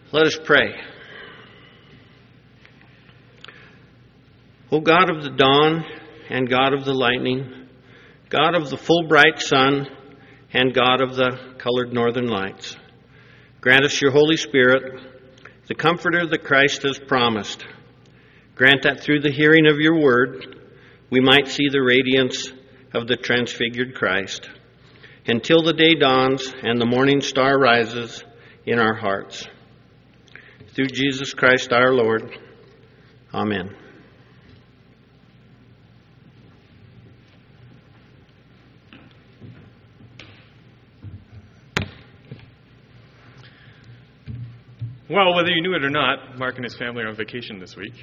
Let us pray. O God of the dawn and God of the lightning, God of the full bright sun and God of the colored northern lights, grant us your Holy Spirit, the comforter that Christ has promised. Grant that through the hearing of your word, we might see the radiance of the transfigured Christ, until the day dawns and the morning star rises in our hearts. Through Jesus Christ our Lord. Amen. Well, whether you knew it or not, Mark and his family are on vacation this week.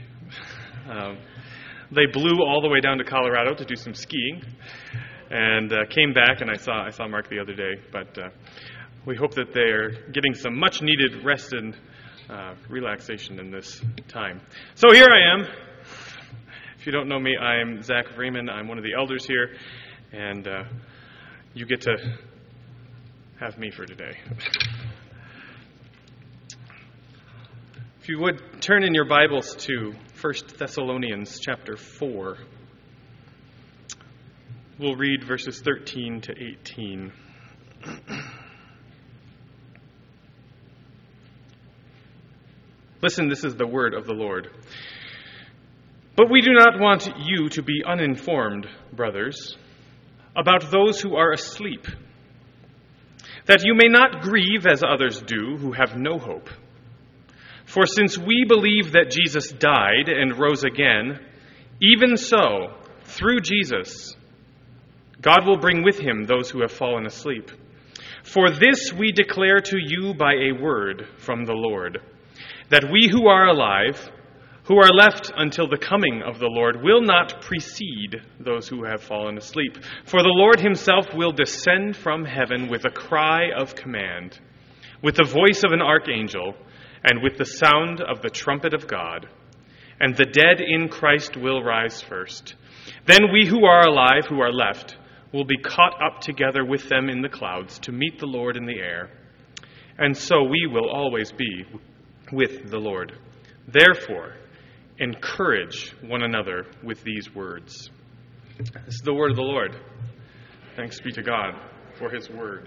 They blew all the way down to Colorado to do some skiing, and came back, and I saw Mark the other day. But we hope that they are getting some much-needed rest and relaxation in this time. So here I am. If you don't know me, I'm Zach Freeman. I'm one of the elders here, and you get to have me for today. If you would, turn in your Bibles to 1 Thessalonians chapter 4. We'll read verses 13 to 18. Listen, this is the word of the Lord. But we do not want you to be uninformed, brothers, about those who are asleep, that you may not grieve as others do who have no hope. For since we believe that Jesus died and rose again, even so, through Jesus, God will bring with him those who have fallen asleep. For this we declare to you by a word from the Lord, that we who are alive, who are left until the coming of the Lord, will not precede those who have fallen asleep. For the Lord himself will descend from heaven with a cry of command, with the voice of an archangel, and with the sound of the trumpet of God. And the dead in Christ will rise first. Then we who are alive, who are left, will be caught up together with them in the clouds to meet the Lord in the air. And so we will always be with the Lord. Therefore, encourage one another with these words. This is the word of the Lord. Thanks be to God for his word.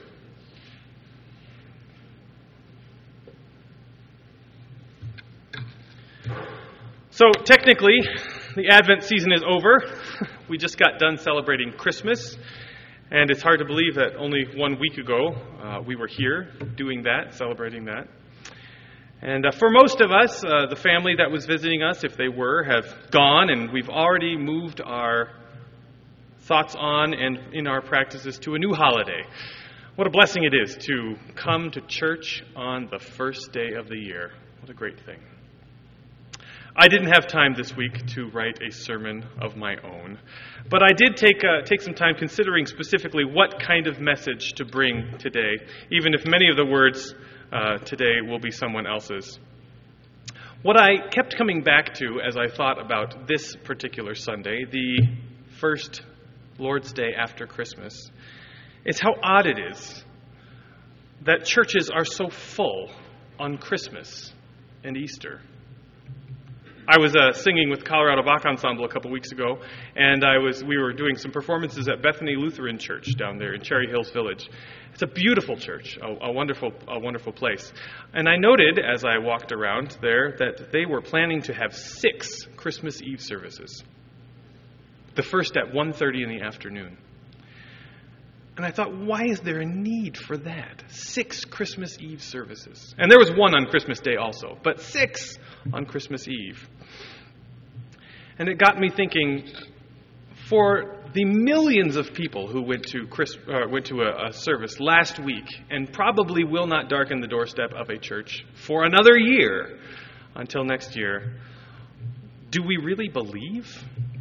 So technically, the Advent season is over. We just got done celebrating Christmas, and it's hard to believe that only 1 week ago we were here doing that, celebrating that. And for most of us, the family that was visiting us, if they were, have gone, and we've already moved our thoughts on and in our practices to a new holiday. What a blessing it is to come to church on the first day of the year. What a great thing. I didn't have time this week to write a sermon of my own, but I did take some time considering specifically what kind of message to bring today, even if many of the words today will be someone else's. What I kept coming back to as I thought about this particular Sunday, the first Lord's Day after Christmas, is how odd it is that churches are so full on Christmas and Easter. I was singing with Colorado Bach Ensemble a couple weeks ago, and we were doing some performances at Bethany Lutheran Church down there in Cherry Hills Village. It's a beautiful church, a wonderful place. And I noted as I walked around there that they were planning to have 6 Christmas Eve services. The first at 1:30 in the afternoon. And I thought, why is there a need for that? 6 Christmas Eve services. And there was one on Christmas Day also, but 6 on Christmas Eve. And it got me thinking, for the millions of people who went to a service last week and probably will not darken the doorstep of a church for another year until next year, do we really believe?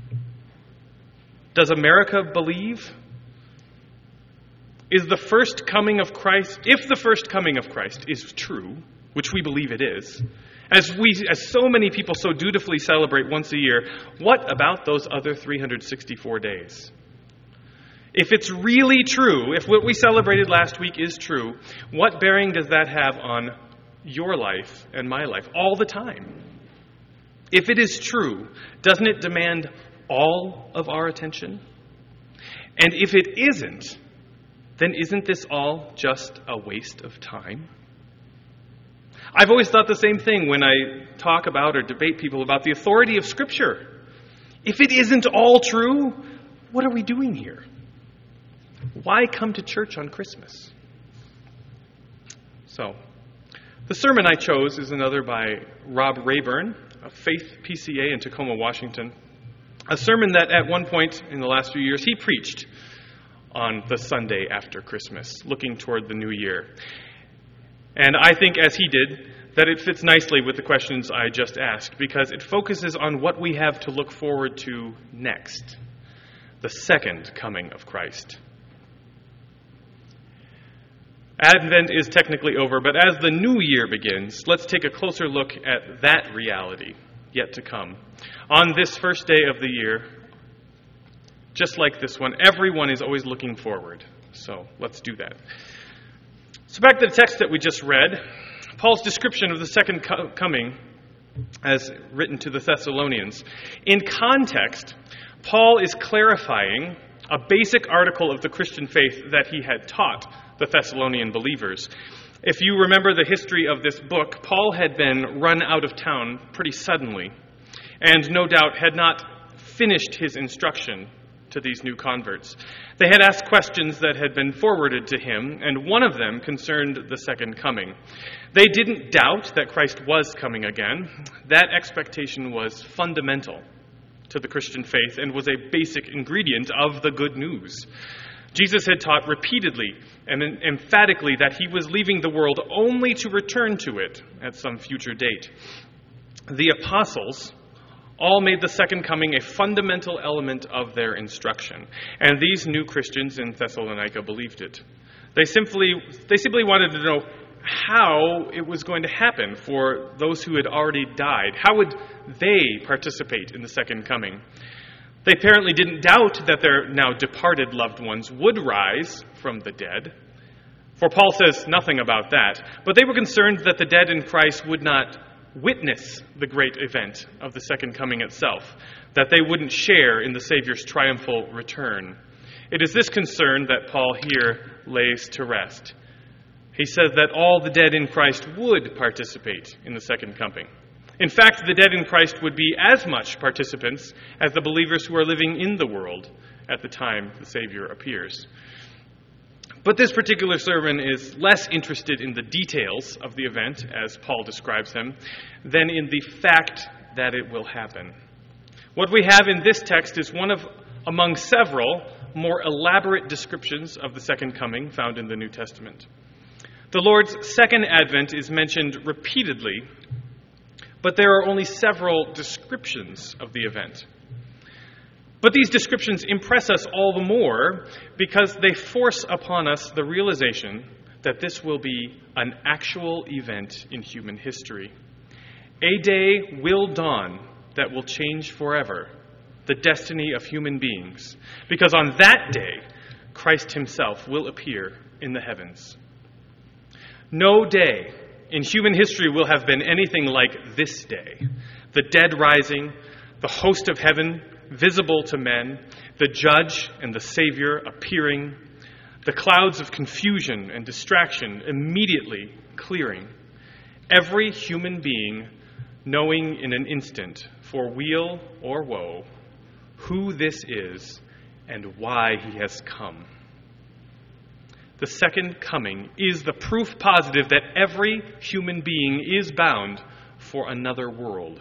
Does America believe? Is the first coming of Christ, if the first coming of Christ is true, which we believe it is, as so many people so dutifully celebrate once a year, what about those other 364 days? If it's really true, if what we celebrated last week is true, what bearing does that have on your life and my life all the time. If it is true, doesn't it demand all of our attention? And if it isn't, then isn't this all just a waste of time? I've always thought the same thing when I talk about or debate people about the authority of Scripture. If it isn't all true, what are we doing here? Why come to church on Christmas? So, the sermon I chose is another by Rob Rayburn of Faith PCA in Tacoma, Washington. A sermon that at one point in the last few years he preached on the Sunday after Christmas, looking toward the new year. And I think, as he did, that it fits nicely with the questions I just asked, because it focuses on what we have to look forward to next, the second coming of Christ. Advent is technically over, but as the new year begins, let's take a closer look at that reality yet to come. On this first day of the year, just like this one, everyone is always looking forward. So let's do that. So back to the text that we just read, Paul's description of the second coming as written to the Thessalonians. In context, Paul is clarifying a basic article of the Christian faith that he had taught the Thessalonian believers. If you remember the history of this book, Paul had been run out of town pretty suddenly, and no doubt had not finished his instruction to these new converts. They had asked questions that had been forwarded to him, and one of them concerned the second coming. They didn't doubt that Christ was coming again. That expectation was fundamental to the Christian faith and was a basic ingredient of the good news. Jesus had taught repeatedly and emphatically that he was leaving the world only to return to it at some future date. The apostles all made the second coming a fundamental element of their instruction, and these new Christians in Thessalonica believed it. They simply wanted to know how it was going to happen for those who had already died. How would they participate in the second coming? They apparently didn't doubt that their now departed loved ones would rise from the dead, for Paul says nothing about that. But they were concerned that the dead in Christ would not witness the great event of the second coming itself, that they wouldn't share in the Savior's triumphal return. It is this concern that Paul here lays to rest. He says that all the dead in Christ would participate in the second coming. In fact, the dead in Christ would be as much participants as the believers who are living in the world at the time the Savior appears. But this particular sermon is less interested in the details of the event, as Paul describes him, than in the fact that it will happen. What we have in this text is one of among several more elaborate descriptions of the second coming found in the New Testament. The Lord's second advent is mentioned repeatedly, but there are only several descriptions of the event. But these descriptions impress us all the more because they force upon us the realization that this will be an actual event in human history. A day will dawn that will change forever the destiny of human beings, because on that day, Christ himself will appear in the heavens. No day in human history will have been anything like this day. The dead rising, the host of heaven visible to men, the judge and the Savior appearing, the clouds of confusion and distraction immediately clearing, every human being knowing in an instant, for weal or woe, who this is and why he has come. The second coming is the proof positive that every human being is bound for another world.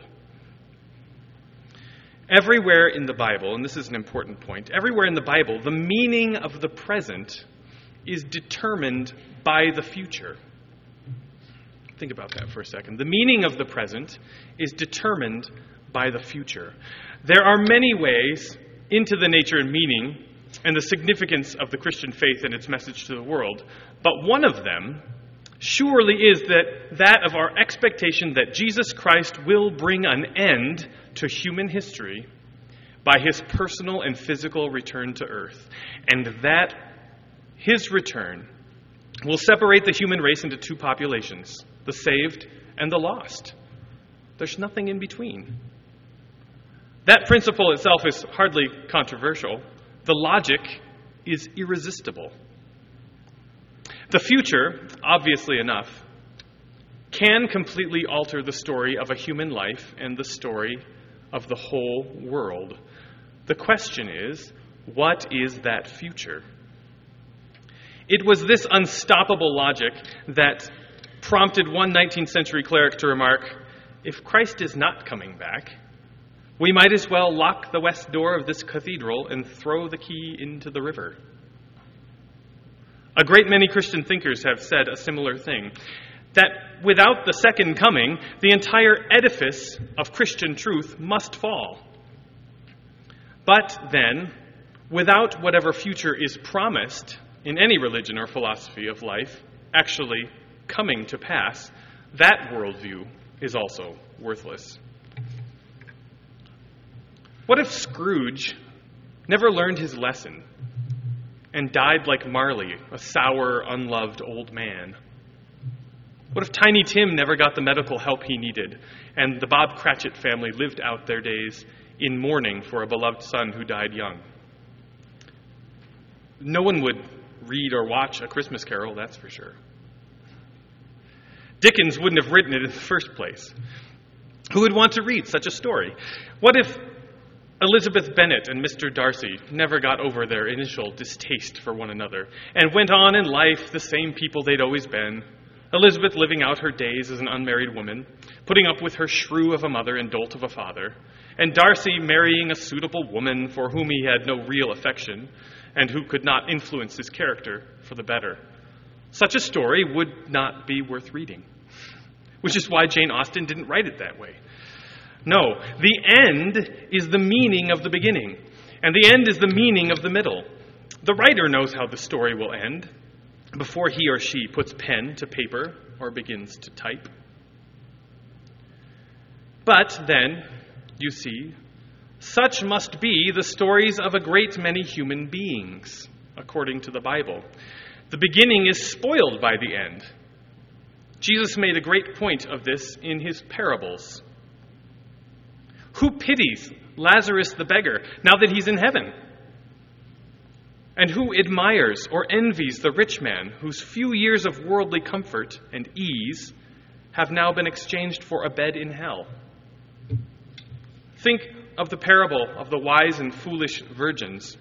Everywhere in the Bible, and this is an important point, everywhere in the Bible, the meaning of the present is determined by the future. Think about that for a second. The meaning of the present is determined by the future. There are many ways into the nature and meaning and the significance of the Christian faith and its message to the world, but one of them surely is that of our expectation that Jesus Christ will bring an end to human history by his personal and physical return to earth, and that his return will separate the human race into two populations, the saved and the lost. There's nothing in between. That principle itself is hardly controversial. The logic is irresistible. The future, obviously enough, can completely alter the story of a human life and the story of the whole world. The question is, what is that future? It was this unstoppable logic that prompted one 19th century cleric to remark, "If Christ is not coming back, we might as well lock the west door of this cathedral and throw the key into the river." A great many Christian thinkers have said a similar thing, that without the second coming, the entire edifice of Christian truth must fall. But then, without whatever future is promised in any religion or philosophy of life actually coming to pass, that worldview is also worthless. What if Scrooge never learned his lesson and died like Marley, a sour, unloved old man? What if Tiny Tim never got the medical help he needed and the Bob Cratchit family lived out their days in mourning for a beloved son who died young? No one would read or watch A Christmas Carol, that's for sure. Dickens wouldn't have written it in the first place. Who would want to read such a story? What if Elizabeth Bennet and Mr. Darcy never got over their initial distaste for one another and went on in life the same people they'd always been? Elizabeth living out her days as an unmarried woman, putting up with her shrew of a mother and dolt of a father, and Darcy marrying a suitable woman for whom he had no real affection and who could not influence his character for the better. Such a story would not be worth reading, which is why Jane Austen didn't write it that way. No, the end is the meaning of the beginning, and the end is the meaning of the middle. The writer knows how the story will end before he or she puts pen to paper or begins to type. But then, you see, such must be the stories of a great many human beings, according to the Bible. The beginning is spoiled by the end. Jesus made a great point of this in his parables. Who pities Lazarus the beggar now that he's in heaven? And who admires or envies the rich man whose few years of worldly comfort and ease have now been exchanged for a bed in hell? Think of the parable of the wise and foolish virgins.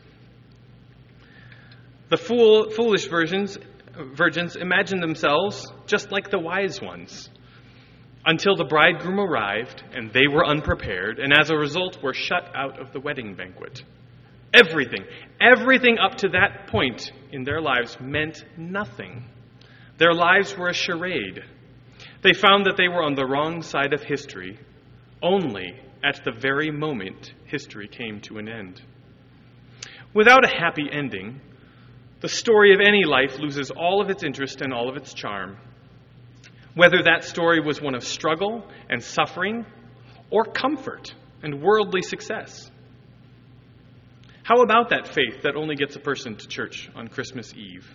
The foolish virgins imagined themselves just like the wise ones until the bridegroom arrived and they were unprepared, and as a result were shut out of the wedding banquet. Everything up to that point in their lives meant nothing. Their lives were a charade. They found that they were on the wrong side of history only at the very moment history came to an end. Without a happy ending, the story of any life loses all of its interest and all of its charm, whether that story was one of struggle and suffering or comfort and worldly success. How about that faith that only gets a person to church on Christmas Eve?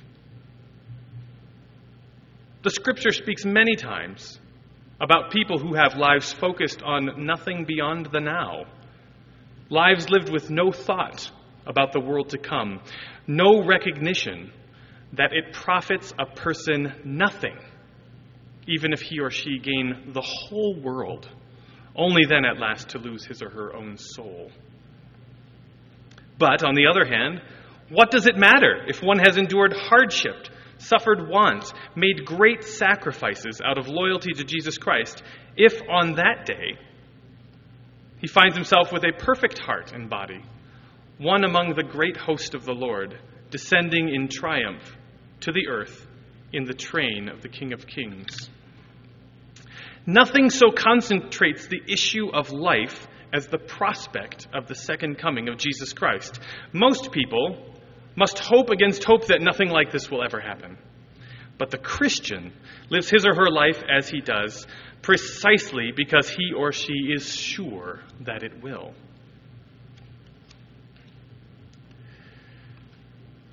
The Scripture speaks many times about people who have lives focused on nothing beyond the now, lives lived with no thought about the world to come, no recognition that it profits a person nothing, even if he or she gain the whole world, only then at last to lose his or her own soul. But, on the other hand, what does it matter if one has endured hardship, suffered want, made great sacrifices out of loyalty to Jesus Christ, if on that day he finds himself with a perfect heart and body, one among the great host of the Lord, descending in triumph to the earth in the train of the King of Kings? Nothing so concentrates the issue of life as the prospect of the second coming of Jesus Christ. Most people must hope against hope that nothing like this will ever happen. But the Christian lives his or her life as he does, precisely because he or she is sure that it will.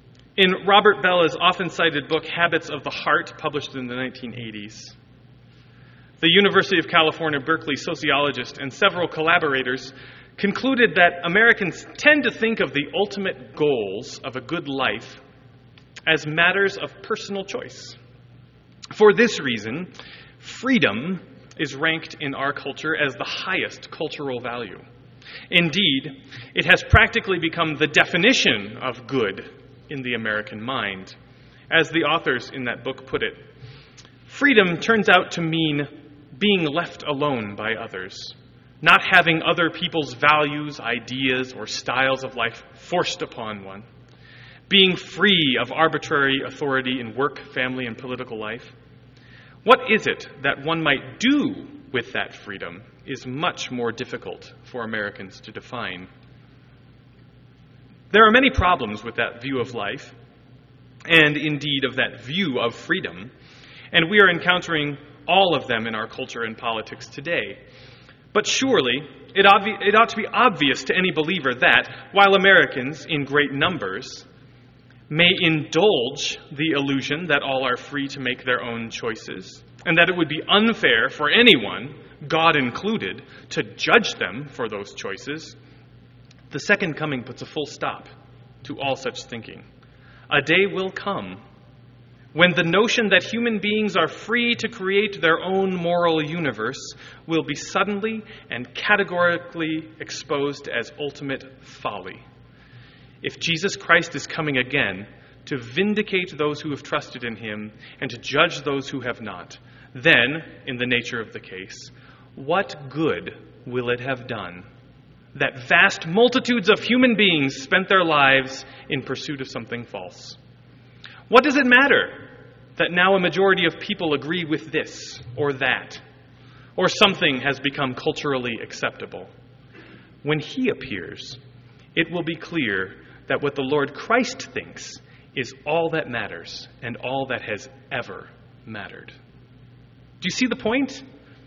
In Robert Bella's often cited book, Habits of the Heart, published in the 1980s, the University of California, Berkeley sociologist and several collaborators concluded that Americans tend to think of the ultimate goals of a good life as matters of personal choice. For this reason, freedom is ranked in our culture as the highest cultural value. Indeed, it has practically become the definition of good in the American mind. As the authors in that book put it, freedom turns out to mean being left alone by others, not having other people's values, ideas, or styles of life forced upon one, being free of arbitrary authority in work, family, and political life. What is it that one might do with that freedom is much more difficult for Americans to define. There are many problems with that view of life, and indeed of that view of freedom, and we are encountering all of them in our culture and politics today. But surely, it ought to be obvious to any believer that, while Americans, in great numbers, may indulge the illusion that all are free to make their own choices, and that it would be unfair for anyone, God included, to judge them for those choices, the second coming puts a full stop to all such thinking. A day will come when the notion that human beings are free to create their own moral universe will be suddenly and categorically exposed as ultimate folly. If Jesus Christ is coming again to vindicate those who have trusted in him and to judge those who have not, then, in the nature of the case, what good will it have done that vast multitudes of human beings spent their lives in pursuit of something false? What does it matter that now a majority of people agree with this or that, or something has become culturally acceptable? When he appears, it will be clear that what the Lord Christ thinks is all that matters and all that has ever mattered. Do you see the point?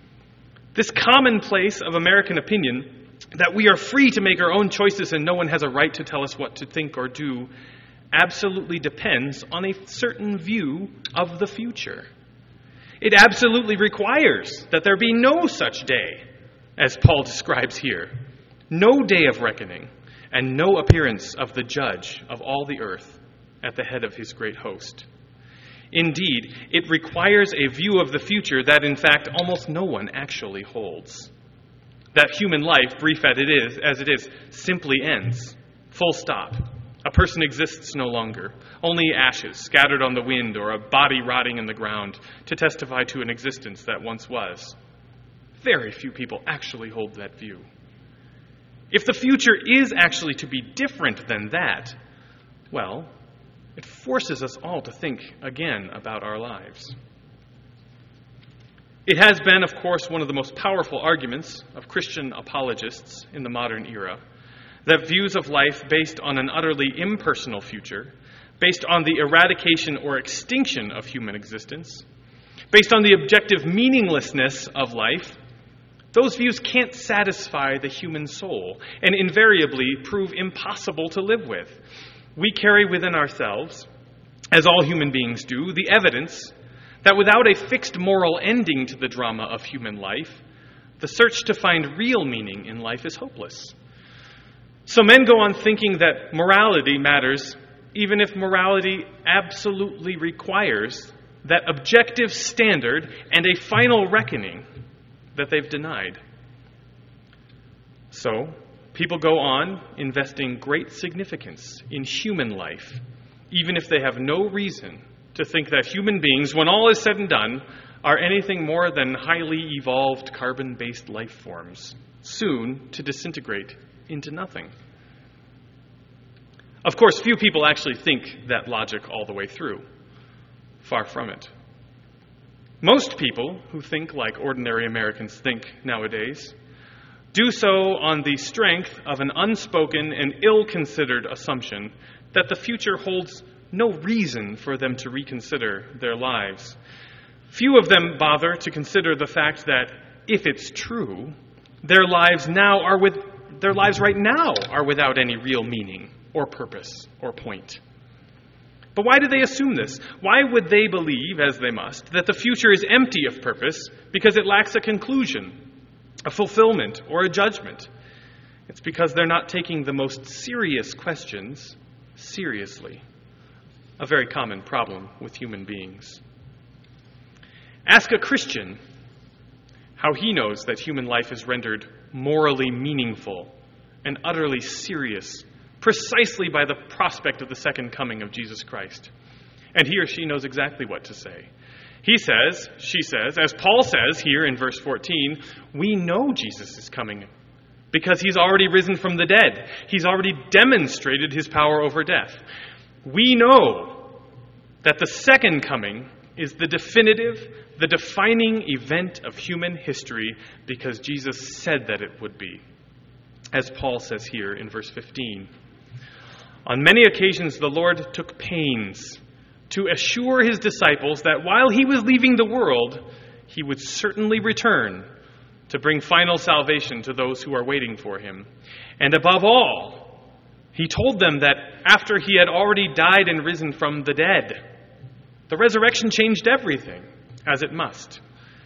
This commonplace of American opinion that we are free to make our own choices and no one has a right to tell us what to think or do absolutely depends on a certain view of the future. It absolutely requires that there be no such day, as Paul describes here, no day of reckoning, and no appearance of the judge of all the earth at the head of his great host. Indeed, it requires a view of the future that, in fact, almost no one actually holds. That human life, brief as it is, simply ends. Full stop. A person exists no longer. Only ashes scattered on the wind or a body rotting in the ground to testify to an existence that once was. Very few people actually hold that view. If the future is actually to be different than that, well, it forces us all to think again about our lives. It has been, of course, one of the most powerful arguments of Christian apologists in the modern era that views of life based on an utterly impersonal future, based on the eradication or extinction of human existence, based on the objective meaninglessness of life, those views can't satisfy the human soul and invariably prove impossible to live with. We carry within ourselves, as all human beings do, the evidence that without a fixed moral ending to the drama of human life, the search to find real meaning in life is hopeless. So men go on thinking that morality matters, even if morality absolutely requires that objective standard and a final reckoning that they've denied. So, people go on investing great significance in human life, even if they have no reason to think that human beings, when all is said and done, are anything more than highly evolved carbon-based life forms, soon to disintegrate into nothing. Of course, few people actually think that logic all the way through. Far from it. Most people who think like ordinary Americans think nowadays do so on the strength of an unspoken and ill-considered assumption that the future holds no reason for them to reconsider their lives. Few of them bother to consider the fact that, if it's true, their lives right now are without any real meaning or purpose or point. But why do they assume this? Why would they believe, as they must, that the future is empty of purpose because it lacks a conclusion, a fulfillment, or a judgment? It's because they're not taking the most serious questions seriously. A very common problem with human beings. Ask a Christian how he knows that human life is rendered morally meaningful and utterly serious precisely by the prospect of the second coming of Jesus Christ. And he or she knows exactly what to say. He says, she says, as Paul says here in verse 14, we know Jesus is coming because he's already risen from the dead. He's already demonstrated his power over death. We know that the second coming is the definitive, the defining event of human history because Jesus said that it would be, as Paul says here in verse 15. On many occasions, the Lord took pains to assure his disciples that while he was leaving the world, he would certainly return to bring final salvation to those who are waiting for him. And above all, he told them that after he had already died and risen from the dead, the resurrection changed everything, as it must.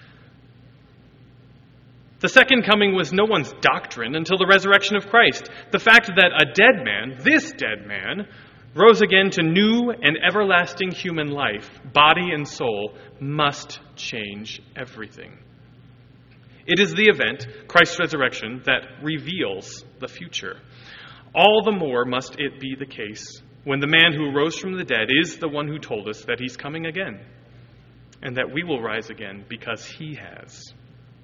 The second coming was no one's doctrine until the resurrection of Christ. The fact that a dead man, this dead man, rose again to new and everlasting human life, body and soul, must change everything. It is the event, Christ's resurrection, that reveals the future. All the more must it be the case when the man who rose from the dead is the one who told us that he's coming again, and that we will rise again because he has.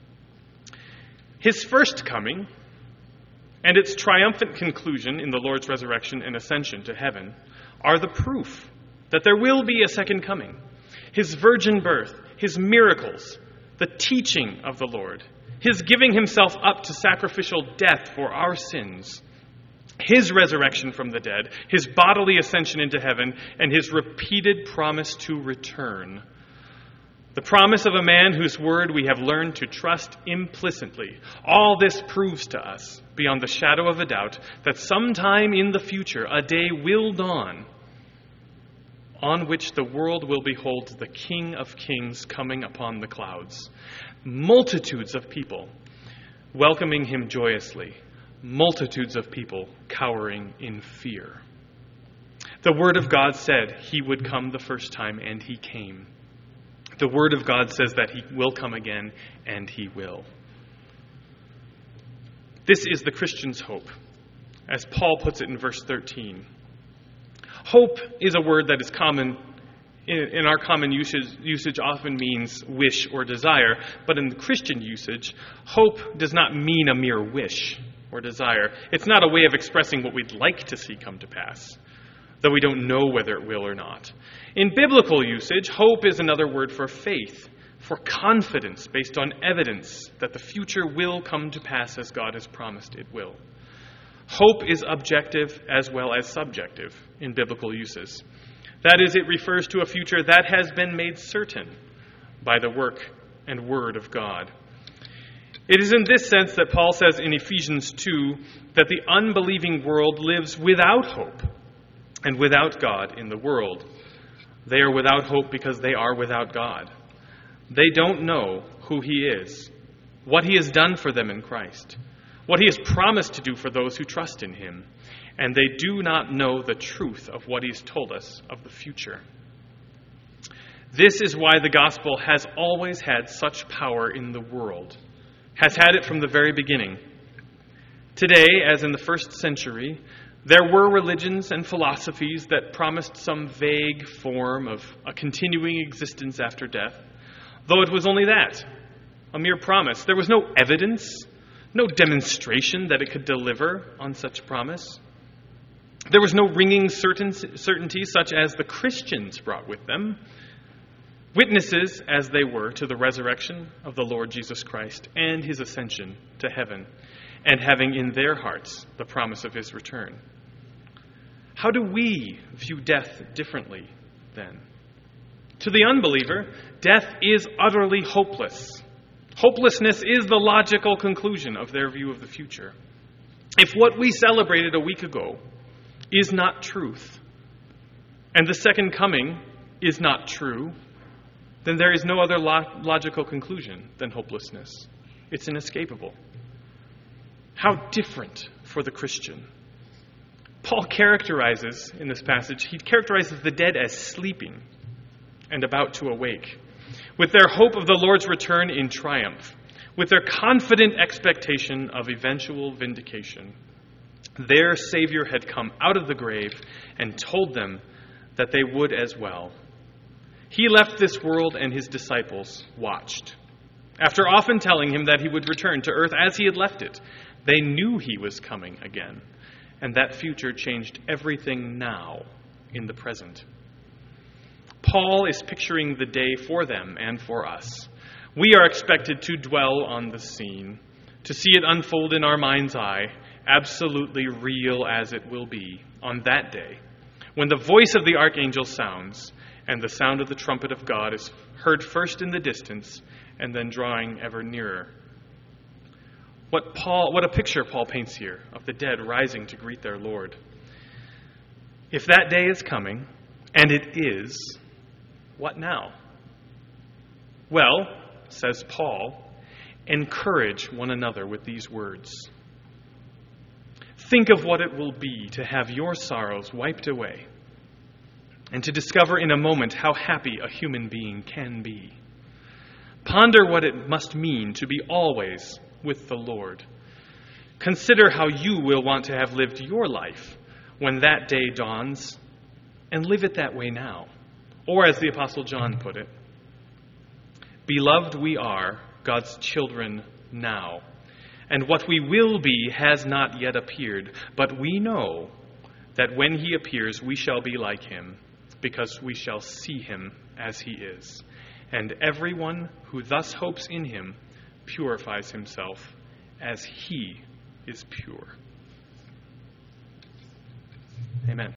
His first coming and its triumphant conclusion in the Lord's resurrection and ascension to heaven are the proof that there will be a second coming. His virgin birth, his miracles, the teaching of the Lord, his giving himself up to sacrificial death for our sins, his resurrection from the dead, his bodily ascension into heaven, and his repeated promise to return. The promise of a man whose word we have learned to trust implicitly. All this proves to us, beyond the shadow of a doubt, that sometime in the future a day will dawn on which the world will behold the King of Kings coming upon the clouds. Multitudes of people welcoming him joyously. Multitudes of people cowering in fear. The Word of God said he would come the first time, and he came. The Word of God says that he will come again, and he will. This is the Christian's hope, as Paul puts it in verse 13. Hope is a word that is common in our common usage often means wish or desire, but in the Christian usage, hope does not mean a mere wish or desire. It's not a way of expressing what we'd like to see come to pass, though we don't know whether it will or not. In biblical usage, hope is another word for faith, for confidence based on evidence that the future will come to pass as God has promised it will. Hope is objective as well as subjective in biblical uses. That is, it refers to a future that has been made certain by the work and word of God. It is in this sense that Paul says in Ephesians 2 that the unbelieving world lives without hope and without God in the world. They are without hope because they are without God. They don't know who he is, what he has done for them in Christ, what he has promised to do for those who trust in him, and they do not know the truth of what he's told us of the future. This is why the gospel has always had such power in the world, has had it from the very beginning. Today, as in the first century, there were religions and philosophies that promised some vague form of a continuing existence after death, though it was only that, a mere promise. There was no evidence, no demonstration that it could deliver on such promise. There was no ringing certainty such as the Christians brought with them, witnesses as they were to the resurrection of the Lord Jesus Christ and his ascension to heaven, and having in their hearts the promise of his return. How do we view death differently then? To the unbeliever, death is utterly hopeless. Hopelessness is the logical conclusion of their view of the future. If what we celebrated a week ago is not truth, and the second coming is not true, then there is no other logical conclusion than hopelessness. It's inescapable. How different for the Christian. Paul characterizes, in this passage, he characterizes the dead as sleeping and about to awake, with their hope of the Lord's return in triumph, with their confident expectation of eventual vindication. Their Savior had come out of the grave and told them that they would as well. He left this world and his disciples watched. After often telling him that he would return to earth as he had left it, they knew he was coming again, and that future changed everything now in the present. Paul is picturing the day for them and for us. We are expected to dwell on the scene, to see it unfold in our mind's eye, absolutely real as it will be on that day, when the voice of the archangel sounds and the sound of the trumpet of God is heard first in the distance and then drawing ever nearer. What a picture Paul paints here of the dead rising to greet their Lord. If that day is coming, and it is, what now? Well, says Paul, encourage one another with these words. Think of what it will be to have your sorrows wiped away and to discover in a moment how happy a human being can be. Ponder what it must mean to be always with the Lord. Consider how you will want to have lived your life when that day dawns, and live it that way now. Or as the Apostle John put it, beloved, we are God's children now, and what we will be has not yet appeared, but we know that when he appears we shall be like him, because we shall see him as he is. And everyone who thus hopes in him purifies himself as he is pure.